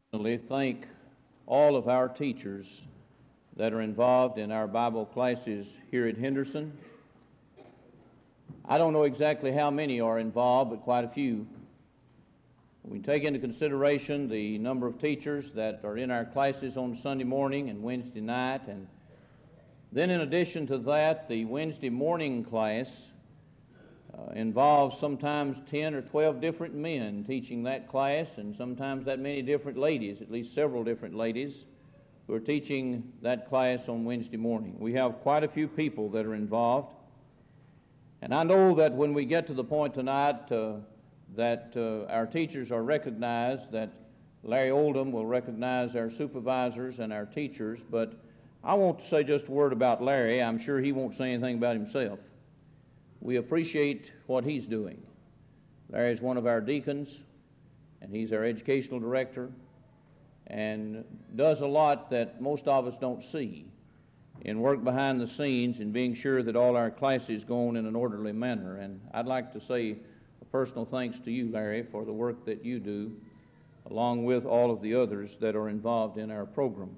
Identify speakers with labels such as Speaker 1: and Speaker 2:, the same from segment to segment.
Speaker 1: Thank all of our teachers that are involved in our Bible classes here at Henderson. I don't know exactly how many are involved, but quite a few. We take into consideration the number of teachers that are in our classes on Sunday morning and Wednesday night, and then in addition to that, the Wednesday morning class involves sometimes 10 or 12 different men teaching that class, and sometimes that many different ladies, at least several different ladies, who are teaching that class on Wednesday morning. We have quite a few people that are involved, and I know that when we get to the point tonight that our teachers are recognized, that Larry Oldham will recognize our supervisors and our teachers, but I want to say just a word about Larry. I'm sure he won't say anything about himself. We appreciate what he's doing. Larry is one of our deacons, and he's our educational director, and does a lot that most of us don't see in work behind the scenes and being sure that all our classes go on in an orderly manner. And I'd like to say a personal thanks to you, Larry, for the work that you do, along with all of the others that are involved in our program.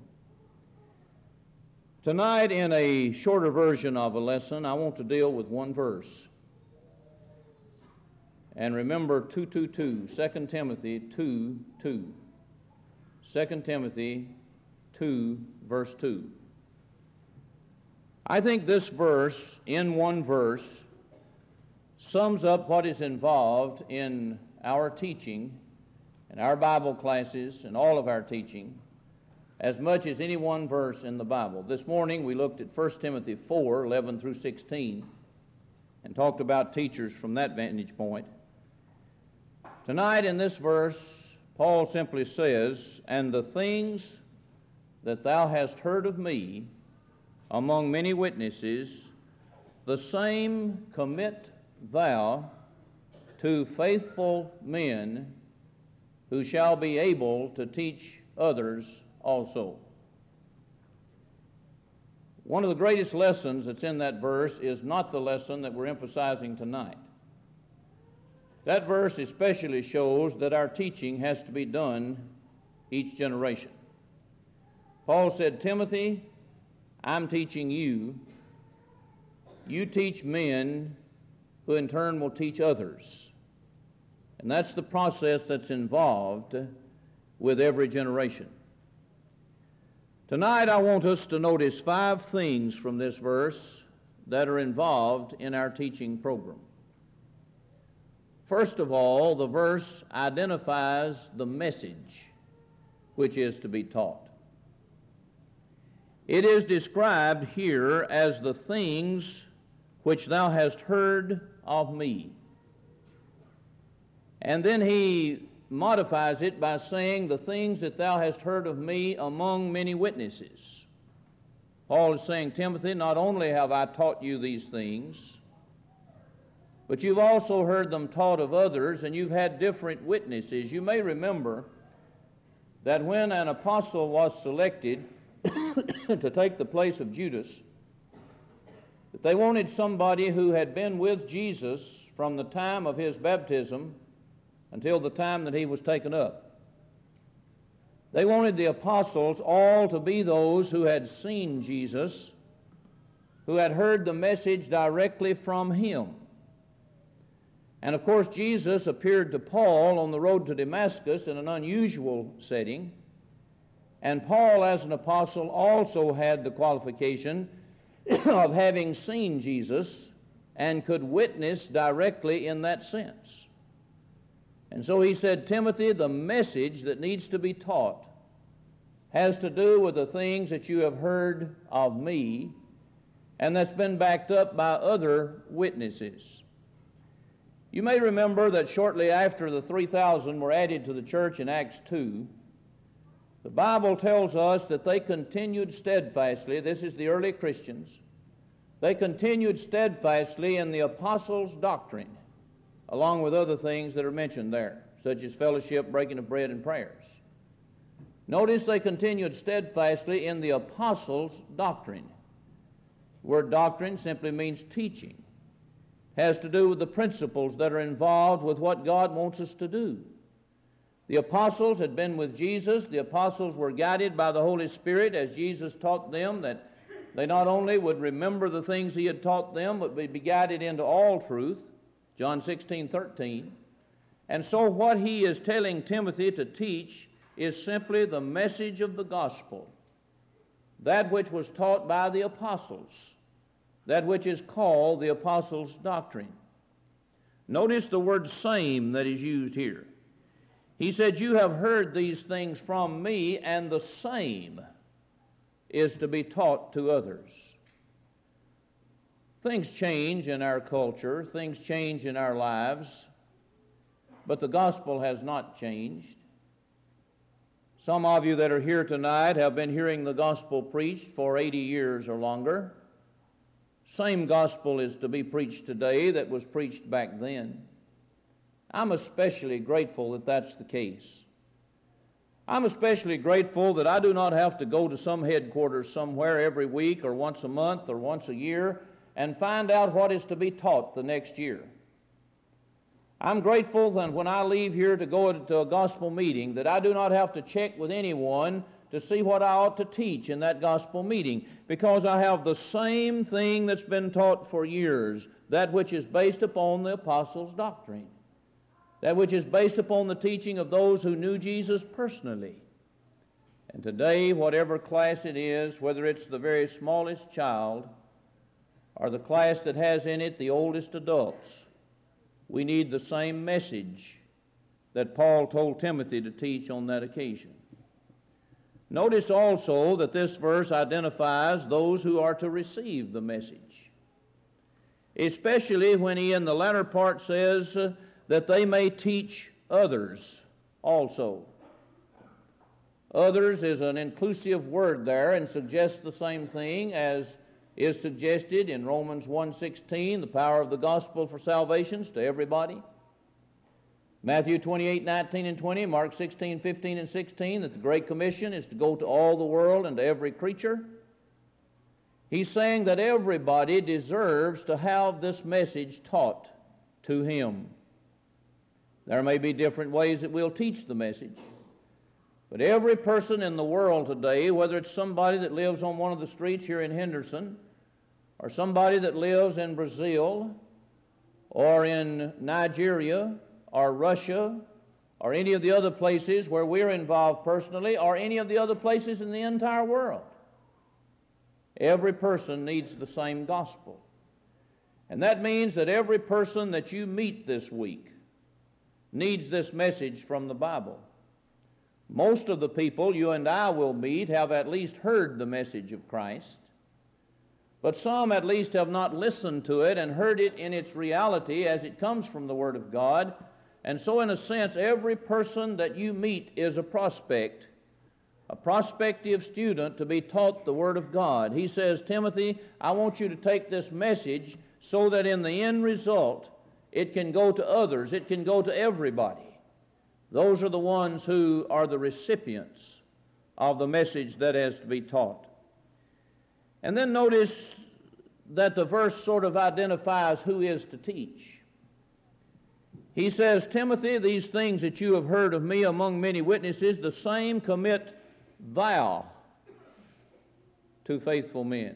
Speaker 1: Tonight, in a shorter version of a lesson, I want to deal with one verse. And remember 2:2, 2 Timothy 2:2. 2 Timothy 2, verse 2. I think this verse, in one verse, sums up what is involved in our teaching, and our Bible classes, and all of our teaching, as much as any one verse in the Bible. This morning we looked at 1 Timothy 4, 11 through 16, and talked about teachers from that vantage point. Tonight in this verse, Paul simply says, "And the things that thou hast heard of me among many witnesses, the same commit thou to faithful men who shall be able to teach others also." One of the greatest lessons that's in that verse is not the lesson that we're emphasizing tonight. That verse especially shows that our teaching has to be done each generation. Paul said, "Timothy, I'm teaching you. You teach men who in turn will teach others." And that's the process that's involved with every generation. Tonight I want us to notice 5 things from this verse that are involved in our teaching program. First of all, the verse identifies the message which is to be taught. It is described here as the things which thou hast heard of me. And then he modifies it by saying, "the things that thou hast heard of me among many witnesses." Paul is saying, Timothy, not only have I taught you these things, but you've also heard them taught of others, and you've had different witnesses. You may remember that when an apostle was selected to take the place of Judas, that they wanted somebody who had been with Jesus from the time of his baptism until the time that he was taken up. They wanted the apostles all to be those who had seen Jesus, who had heard the message directly from him. And of course, Jesus appeared to Paul on the road to Damascus in an unusual setting, and Paul, as an apostle, also had the qualification of having seen Jesus and could witness directly in that sense. And so he said, Timothy, the message that needs to be taught has to do with the things that you have heard of me, and that's been backed up by other witnesses. You may remember that shortly after the 3,000 were added to the church in Acts 2, the Bible tells us that they continued steadfastly, this is the early Christians, they continued steadfastly in the apostles' doctrine, along with other things that are mentioned there, such as fellowship, breaking of bread, and prayers. Notice they continued steadfastly in the apostles' doctrine. The word doctrine simply means teaching. It has to do with the principles that are involved with what God wants us to do. The apostles had been with Jesus. The apostles were guided by the Holy Spirit as Jesus taught them, that they not only would remember the things he had taught them, but would be guided into all truth, John 16:13. And so what he is telling Timothy to teach is simply the message of the gospel, that which was taught by the apostles, that which is called the apostles' doctrine. Notice the word same that is used here. He said, you have heard these things from me, and the same is to be taught to others. Things change in our culture, things change in our lives, but the gospel has not changed. Some of you that are here tonight have been hearing the gospel preached for 80 years or longer. Same gospel is to be preached today that was preached back then. I'm especially grateful that that's the case. I'm especially grateful that I do not have to go to some headquarters somewhere every week or once a month or once a year and find out what is to be taught the next year. I'm grateful that when I leave here to go to a gospel meeting, that I do not have to check with anyone to see what I ought to teach in that gospel meeting, because I have the same thing that's been taught for years, that which is based upon the apostles' doctrine, that which is based upon the teaching of those who knew Jesus personally. And today, whatever class it is, whether it's the very smallest child or the class that has in it the oldest adults, we need the same message that Paul told Timothy to teach on that occasion. Notice also that this verse identifies those who are to receive the message, especially when he in the latter part says that they may teach others also. Others is an inclusive word there and suggests the same thing as is suggested in Romans 1:16, the power of the gospel for salvations to everybody. Matthew 28:19 and 20, Mark 16:15 and 16, that the Great Commission is to go to all the world and to every creature. He's saying that everybody deserves to have this message taught to him. There may be different ways that we'll teach the message, but every person in the world today, whether it's somebody that lives on one of the streets here in Henderson, or somebody that lives in Brazil, or in Nigeria, or Russia, or any of the other places where we're involved personally, or any of the other places in the entire world, every person needs the same gospel. And that means that every person that you meet this week needs this message from the Bible. Most of the people you and I will meet have at least heard the message of Christ, but some at least have not listened to it and heard it in its reality as it comes from the Word of God. And so in a sense, every person that you meet is a prospective student to be taught the Word of God. He says, Timothy, I want you to take this message so that in the end result, it can go to others, it can go to everybody. Those are the ones who are the recipients of the message that is to be taught. And then notice that the verse sort of identifies who is to teach. He says, Timothy, these things that you have heard of me among many witnesses, the same commit thou to faithful men.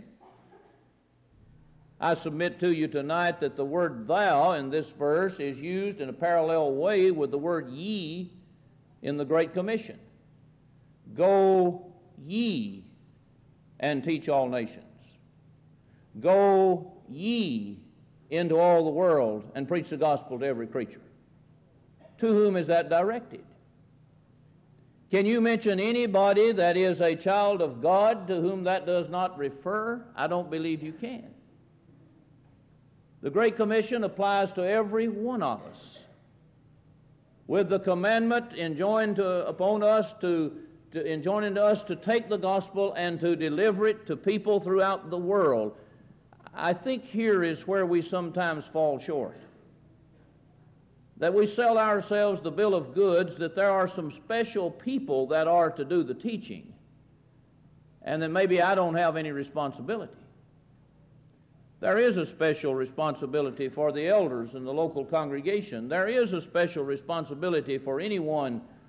Speaker 1: I submit to you tonight that the word thou in this verse is used in a parallel way with the word ye in the Great Commission. Go ye and teach all nations. Go ye into all the world and preach the gospel to every creature. To whom is that directed? Can you mention anybody that is a child of God to whom that does not refer? I don't believe you can. The Great Commission applies to every one of us, with the commandment enjoined upon us to take the gospel and to deliver it to people throughout the world. I think here is where we sometimes fall short. That we sell ourselves the bill of goods that there are some special people that are to do the teaching, and then maybe I don't have any responsibility. There is a special responsibility for the elders in the local congregation. There is a special responsibility for anyone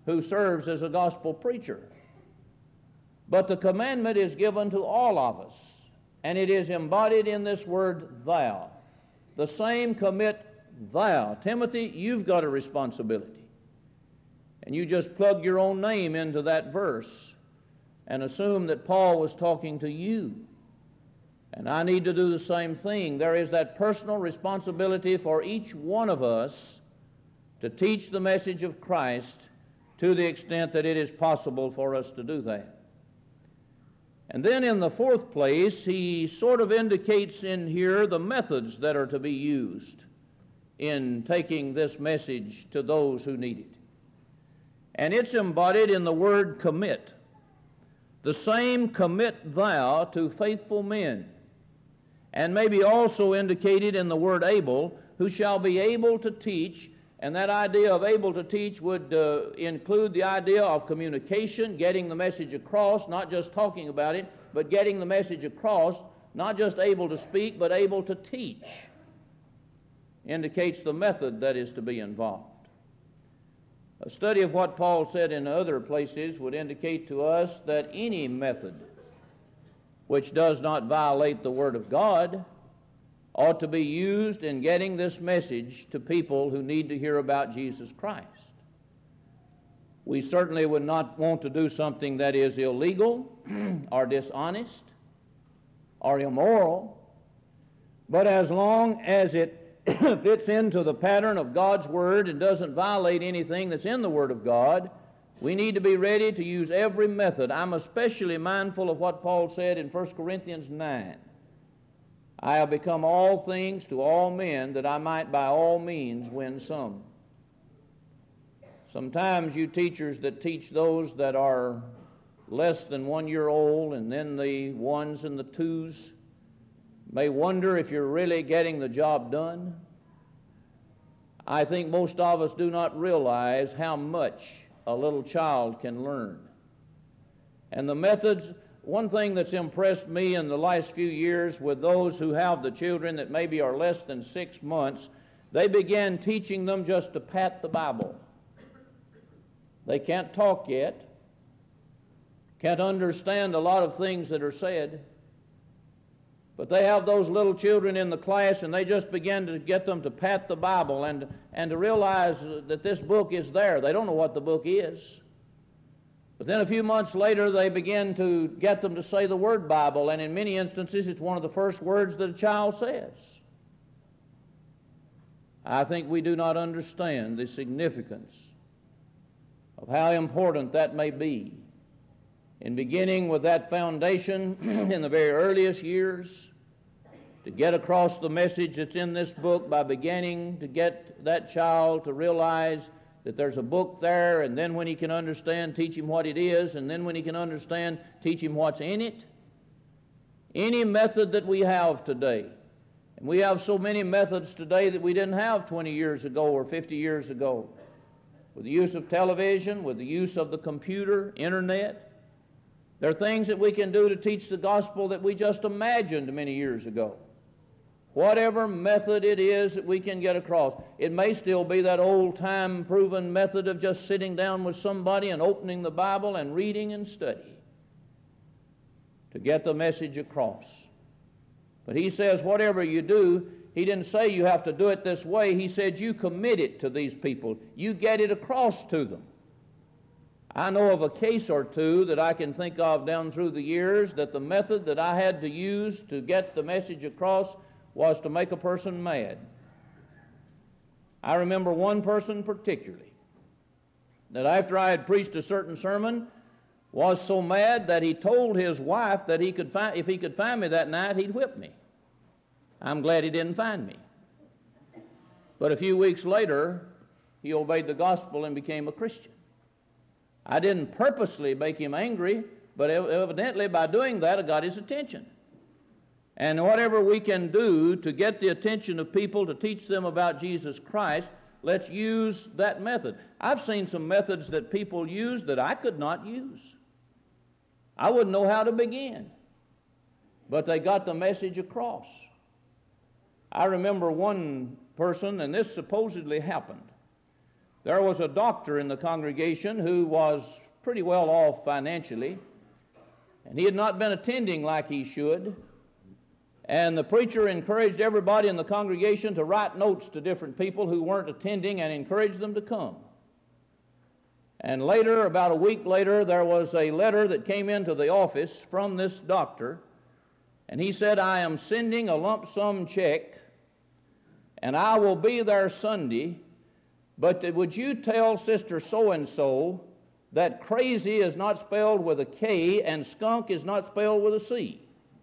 Speaker 1: who serves as a gospel preacher. But the commandment is given to all of us, and it is embodied in this word thou. The same commit thou. Timothy, you've got a responsibility. And you just plug your own name into that verse and assume that Paul was talking to you. And I need to do the same thing. There is that personal responsibility for each one of us to teach the message of Christ to the extent that it is possible for us to do that. And then in the fourth place, he sort of indicates in here the methods that are to be used in taking this message to those who need it. And it's embodied in the word commit. The same commit thou to faithful men, and maybe also indicated in the word able, who shall be able to teach. And that idea of able to teach would include the idea of communication, getting the message across, not just talking about it, but getting the message across, not just able to speak, but able to teach. Indicates the method that is to be involved. A study of what Paul said in other places would indicate to us that any method which does not violate the Word of God ought to be used in getting this message to people who need to hear about Jesus Christ. We certainly would not want to do something that is illegal or dishonest or immoral, but as long as it fits into the pattern of God's Word and doesn't violate anything that's in the Word of God, we need to be ready to use every method. I'm especially mindful of what Paul said in 1 Corinthians 9. I have become all things to all men, that I might by all means win some. Sometimes you teachers that teach those that are less than 1 year old, and then the ones and the twos, may wonder if you're really getting the job done. I think most of us do not realize how much a little child can learn. And the methods, one thing that's impressed me in the last few years with those who have the children that maybe are less than 6 months, they began teaching them just to pat the Bible. They can't talk yet, can't understand a lot of things that are said, but they have those little children in the class, and they just begin to get them to pat the Bible and to realize that this book is there. They don't know what the book is. But then a few months later, they begin to get them to say the word Bible, and in many instances, it's one of the first words that a child says. I think we do not understand the significance of how important that may be in beginning with that foundation in the very earliest years, to get across the message that's in this book by beginning to get that child to realize that there's a book there, and then when he can understand, teach him what it is, and then when he can understand, teach him what's in it. Any method that we have today, and we have so many methods today that we didn't have 20 years ago or 50 years ago, with the use of television, with the use of the computer, internet. There are things that we can do to teach the gospel that we just imagined many years ago. Whatever method it is that we can get across. It may still be that old-time proven method of just sitting down with somebody and opening the Bible and reading and studying to get the message across. But he says whatever you do, he didn't say you have to do it this way. He said you commit it to these people. You get it across to them. I know of a case or two that I can think of down through the years that the method that I had to use to get the message across was to make a person mad. I remember one person particularly that after I had preached a certain sermon was so mad that he told his wife that if he could find me that night, he'd whip me. I'm glad he didn't find me. But a few weeks later, he obeyed the gospel and became a Christian. I didn't purposely make him angry, but evidently by doing that, I got his attention. And whatever we can do to get the attention of people, to teach them about Jesus Christ, let's use that method. I've seen some methods that people use that I could not use. I wouldn't know how to begin. But they got the message across. I remember one person, and this supposedly happened, There was a doctor in the congregation who was pretty well off financially, and he had not been attending like he should. And the preacher encouraged everybody in the congregation to write notes to different people who weren't attending and encouraged them to come. And later, about a week later, there was a letter that came into the office from this doctor, and he said, "I am sending a lump sum check, and I will be there Sunday, but would you tell Sister so-and-so that crazy is not spelled with a K and skunk is not spelled with a C?"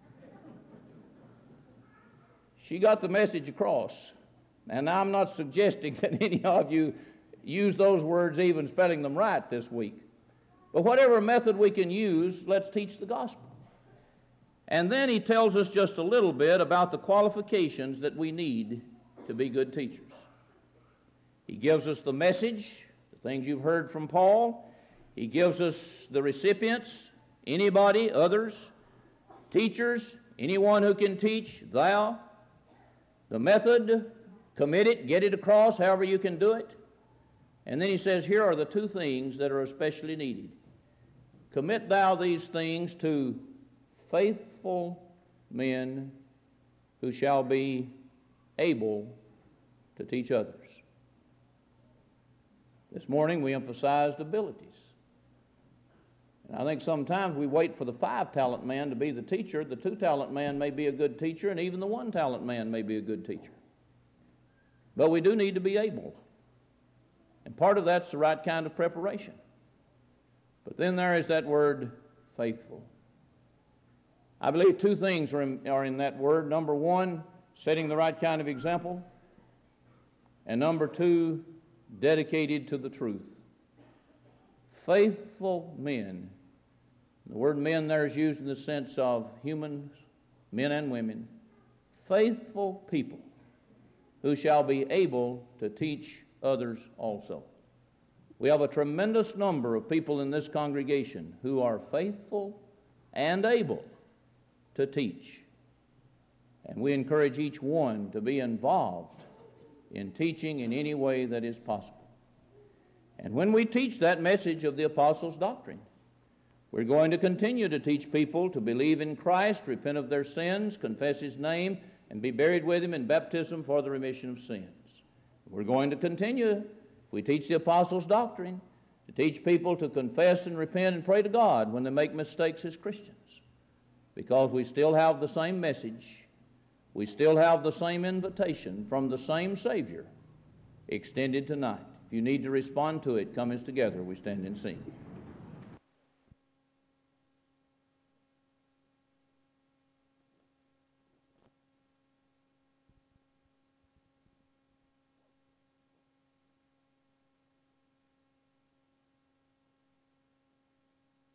Speaker 1: She got the message across. And I'm not suggesting that any of you use those words even spelling them right this week. But whatever method we can use, let's teach the gospel. And then he tells us just a little bit about the qualifications that we need to be good teachers. He gives us the message, the things you've heard from Paul. He gives us the recipients, anybody, others, teachers, anyone who can teach, thou. The method, commit it, get it across, however you can do it. And then he says, here are the two things that are especially needed. Commit thou these things to faithful men who shall be able to teach others. This morning we emphasized abilities. And I think sometimes we wait for the 5-talent man to be the teacher. The 2-talent man may be a good teacher, and even the 1-talent man may be a good teacher. But we do need to be able. And part of that's the right kind of preparation. But then there is that word, faithful. I believe two things are in that word. Number one, setting the right kind of example. And number two, dedicated to the truth. Faithful men. The word men there is used in the sense of humans, men and women. Faithful people who shall be able to teach others also. We have a tremendous number of people in this congregation who are faithful and able to teach. And we encourage each one to be involved in teaching in any way that is possible. And when we teach that message of the apostles' doctrine, we're going to continue to teach people to believe in Christ, repent of their sins, confess His name, and be buried with Him in baptism for the remission of sins. We're going to continue, if we teach the apostles' doctrine, to teach people to confess and repent and pray to God when they make mistakes as Christians, because we still have the same message, we still have the same invitation from the same Savior extended tonight. If you need to respond to it, come as together we stand and sing.